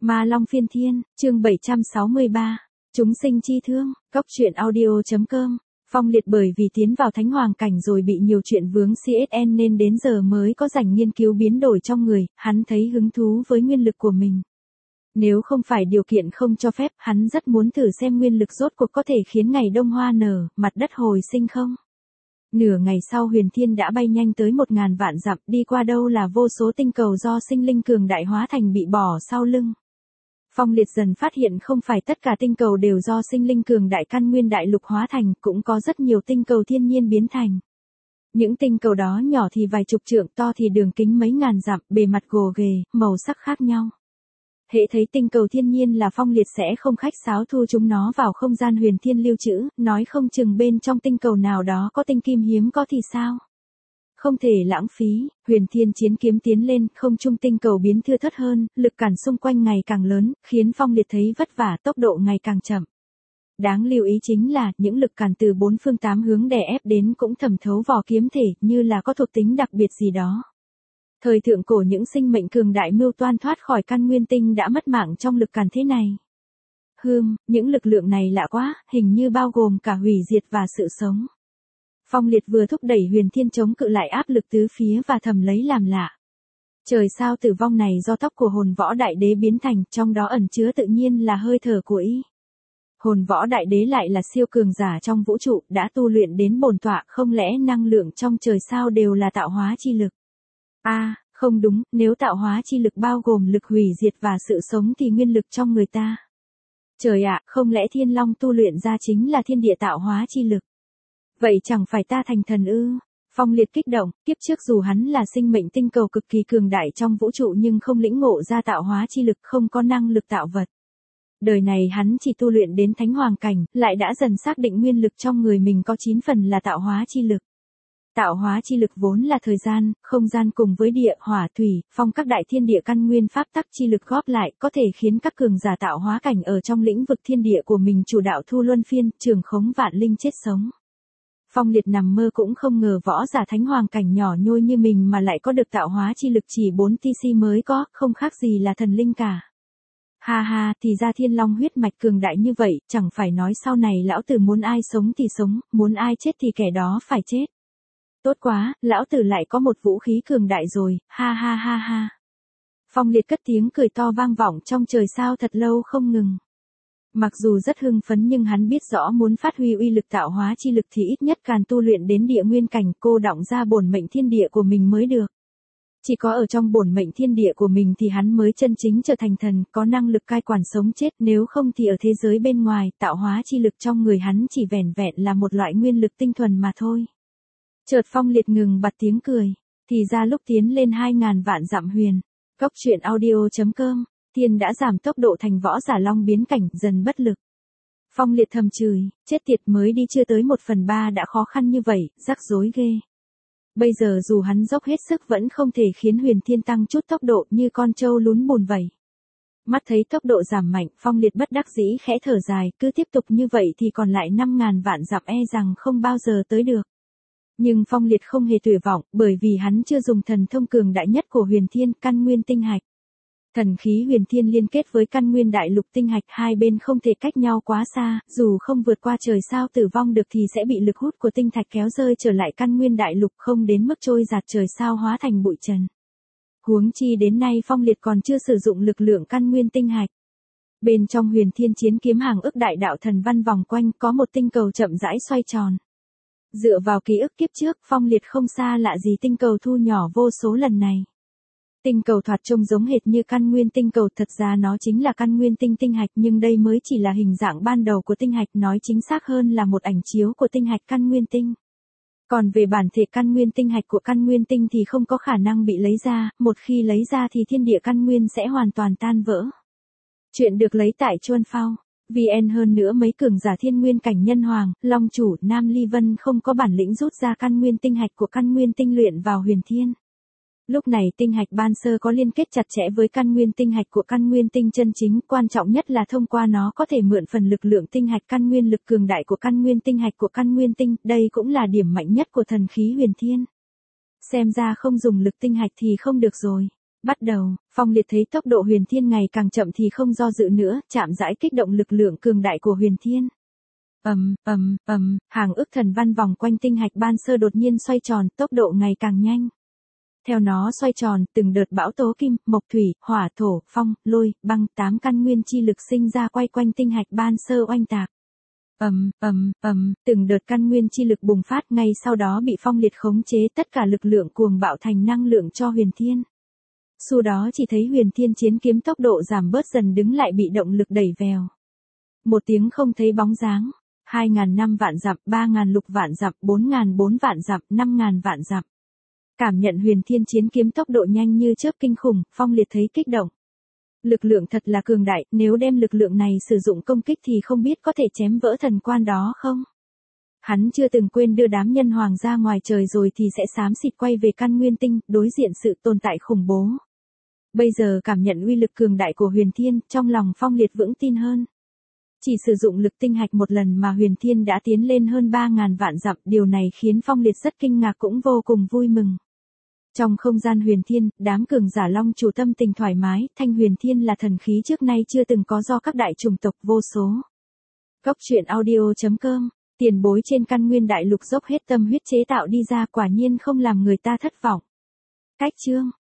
Ma Long Phiên Thiên, chương 763. Chúng sinh chi thương, Cốc truyện audio.com. Phong Liệt bởi vì tiến vào thánh hoàng cảnh rồi bị nhiều chuyện vướng CSN nên đến giờ mới có rảnh nghiên cứu biến đổi trong người, hắn thấy hứng thú với nguyên lực của mình. Nếu không phải điều kiện không cho phép, hắn rất muốn thử xem nguyên lực rốt cuộc có thể khiến ngày đông hoa nở, mặt đất hồi sinh không. Nửa ngày sau Huyền Thiên đã bay nhanh tới 1000 vạn dặm, đi qua đâu là vô số tinh cầu do sinh linh cường đại hóa thành bị bỏ sau lưng. Phong Liệt dần phát hiện không phải tất cả tinh cầu đều do sinh linh cường đại căn nguyên đại lục hóa thành, cũng có rất nhiều tinh cầu thiên nhiên biến thành. Những tinh cầu đó nhỏ thì vài chục trượng, to thì đường kính mấy ngàn dặm, bề mặt gồ ghề, màu sắc khác nhau. Hễ thấy tinh cầu thiên nhiên là Phong Liệt sẽ không khách sáo thu chúng nó vào không gian Huyền Thiên lưu trữ, nói không chừng bên trong tinh cầu nào đó có tinh kim hiếm có thì sao. Không thể lãng phí, Huyền Thiên chiến kiếm tiến lên, không trung tinh cầu biến thưa thớt hơn, lực cản xung quanh ngày càng lớn, khiến Phong Liệt thấy vất vả, tốc độ ngày càng chậm. Đáng lưu ý chính là, những lực cản từ 4 phương 8 hướng đè ép đến cũng thẩm thấu vỏ kiếm thể, như là có thuộc tính đặc biệt gì đó. Thời thượng cổ những sinh mệnh cường đại mưu toan thoát khỏi căn nguyên tinh đã mất mạng trong lực cản thế này. Những lực lượng này lạ quá, hình như bao gồm cả hủy diệt và sự sống. Phong Liệt vừa thúc đẩy Huyền Thiên chống cự lại áp lực tứ phía và thầm lấy làm lạ. Trời sao tử vong này do tóc của hồn võ đại đế biến thành, trong đó ẩn chứa tự nhiên là hơi thở của y. Hồn võ đại đế lại là siêu cường giả trong vũ trụ, đã tu luyện đến bổn tọa, không lẽ năng lượng trong trời sao đều là tạo hóa chi lực? Không đúng, nếu tạo hóa chi lực bao gồm lực hủy diệt và sự sống thì nguyên lực trong người ta. Trời ạ, không lẽ Thiên Long tu luyện ra chính là thiên địa tạo hóa chi lực? Vậy chẳng phải ta thành thần ư? Phong Liệt kích động, kiếp trước dù hắn là sinh mệnh tinh cầu cực kỳ cường đại trong vũ trụ nhưng không lĩnh ngộ ra tạo hóa chi lực, không có năng lực tạo vật. Đời này hắn chỉ tu luyện đến thánh hoàng cảnh, lại đã dần xác định nguyên lực trong người mình có 9 phần là tạo hóa chi lực. Tạo hóa chi lực vốn là thời gian, không gian cùng với địa, hỏa, thủy, phong các đại thiên địa căn nguyên pháp tắc chi lực góp lại, có thể khiến các cường giả tạo hóa cảnh ở trong lĩnh vực thiên địa của mình chủ đạo thu luân phiên, trường khống vạn linh chết sống. Phong Liệt nằm mơ cũng không ngờ võ giả thánh hoàng cảnh nhỏ nhoi như mình mà lại có được tạo hóa chi lực chỉ 4 TC mới có, không khác gì là thần linh cả. Thì ra Thiên Long huyết mạch cường đại như vậy, chẳng phải nói sau này lão tử muốn ai sống thì sống, muốn ai chết thì kẻ đó phải chết. Tốt quá, lão tử lại có một vũ khí cường đại rồi, ha. Phong Liệt cất tiếng cười to vang vọng trong trời sao thật lâu không ngừng. Mặc dù rất hưng phấn nhưng hắn biết rõ muốn phát huy uy lực tạo hóa chi lực thì ít nhất cần tu luyện đến địa nguyên cảnh, cô đọng ra bổn mệnh thiên địa của mình mới được. Chỉ có ở trong bổn mệnh thiên địa của mình thì hắn mới chân chính trở thành thần, có năng lực cai quản sống chết, nếu không thì ở thế giới bên ngoài, tạo hóa chi lực trong người hắn chỉ vẻn vẹn là một loại nguyên lực tinh thuần mà thôi. Chợt Phong Liệt ngừng bật tiếng cười, thì ra lúc tiến lên 2000 vạn dặm huyền. Cốc truyện audio.com. Thiên đã giảm tốc độ thành võ giả long biến cảnh, dần bất lực. Phong Liệt thầm chửi, chết tiệt, mới đi chưa tới 1/3 đã khó khăn như vậy, rắc rối ghê. Bây giờ dù hắn dốc hết sức vẫn không thể khiến Huyền Thiên tăng chút tốc độ như con trâu lún bùn vậy. Mắt thấy tốc độ giảm mạnh, Phong Liệt bất đắc dĩ khẽ thở dài, cứ tiếp tục như vậy thì còn lại 5000 vạn dặm rằng không bao giờ tới được. Nhưng Phong Liệt không hề tuyệt vọng, bởi vì hắn chưa dùng thần thông cường đại nhất của Huyền Thiên, căn nguyên tinh hạch. Thần khí Huyền Thiên liên kết với căn nguyên đại lục tinh hạch, hai bên không thể cách nhau quá xa, dù không vượt qua trời sao tử vong được thì sẽ bị lực hút của tinh thạch kéo rơi trở lại căn nguyên đại lục, không đến mức trôi giạt trời sao hóa thành bụi trần. Huống chi đến nay Phong Liệt còn chưa sử dụng lực lượng căn nguyên tinh hạch. Bên trong Huyền Thiên chiến kiếm hàng ức đại đạo thần văn vòng quanh có một tinh cầu chậm rãi xoay tròn. Dựa vào ký ức kiếp trước, Phong Liệt không xa lạ gì tinh cầu thu nhỏ vô số lần này. Tinh cầu thoạt trông giống hệt như căn nguyên tinh cầu, thật ra nó chính là căn nguyên tinh hạch, nhưng đây mới chỉ là hình dạng ban đầu của tinh hạch, nói chính xác hơn là một ảnh chiếu của tinh hạch căn nguyên tinh. Còn về bản thể căn nguyên tinh hạch của căn nguyên tinh thì không có khả năng bị lấy ra, một khi lấy ra thì thiên địa căn nguyên sẽ hoàn toàn tan vỡ. Chuyện được lấy tại Chuan Phao. VN hơn nữa mấy cường giả thiên nguyên cảnh nhân hoàng, long chủ, Nam Ly Vân không có bản lĩnh rút ra căn nguyên tinh hạch của căn nguyên tinh luyện vào Huyền Thiên. Lúc này tinh hạch ban sơ có liên kết chặt chẽ với căn nguyên tinh hạch của căn nguyên tinh chân chính, quan trọng nhất là thông qua nó có thể mượn phần lực lượng tinh hạch căn nguyên lực cường đại của căn nguyên tinh hạch của căn nguyên tinh, đây cũng là điểm mạnh nhất của thần khí Huyền Thiên. Xem ra không dùng lực tinh hạch thì không được rồi. Bắt đầu, Phong Liệt thấy tốc độ Huyền Thiên ngày càng chậm thì không do dự nữa, chạm rãi kích động lực lượng cường đại của Huyền Thiên. Hàng ức thần văn vòng quanh tinh hạch ban sơ đột nhiên xoay tròn, tốc độ ngày càng nhanh. Theo nó xoay tròn, từng đợt bão tố kim, mộc thủy, hỏa thổ, phong, lôi, băng, 8 căn nguyên chi lực sinh ra quay quanh tinh hạch ban sơ oanh tạc. Từng đợt căn nguyên chi lực bùng phát, ngay sau đó bị Phong Liệt khống chế, tất cả lực lượng cuồng bạo thành năng lượng cho Huyền Thiên. Sau đó chỉ thấy Huyền Thiên chiến kiếm tốc độ giảm bớt dần, đứng lại bị động lực đẩy vèo. Một tiếng không thấy bóng dáng. 2.005 vạn dặm, 3.000 lục vạn dặm, 4.004 vạn dặm, 5.000 vạn dặm. Cảm nhận Huyền Thiên chiến kiếm tốc độ nhanh như chớp kinh khủng, Phong Liệt thấy kích động. Lực lượng thật là cường đại, nếu đem lực lượng này sử dụng công kích thì không biết có thể chém vỡ thần quan đó không? Hắn chưa từng quên đưa đám nhân hoàng ra ngoài trời rồi thì sẽ xám xịt quay về căn nguyên tinh, đối diện sự tồn tại khủng bố. Bây giờ cảm nhận uy lực cường đại của Huyền Thiên, trong lòng Phong Liệt vững tin hơn. Chỉ sử dụng lực tinh hạch một lần mà Huyền Thiên đã tiến lên hơn 3.000 vạn dặm, điều này khiến Phong Liệt rất kinh ngạc cũng vô cùng vui mừng. Trong không gian Huyền Thiên, đám cường giả long chủ tâm tình thoải mái, thanh Huyền Thiên là thần khí trước nay chưa từng có do các đại chủng tộc vô số. Góc truyện audio.com, tiền bối trên căn nguyên đại lục dốc hết tâm huyết chế tạo đi ra, quả nhiên không làm người ta thất vọng. Cách chương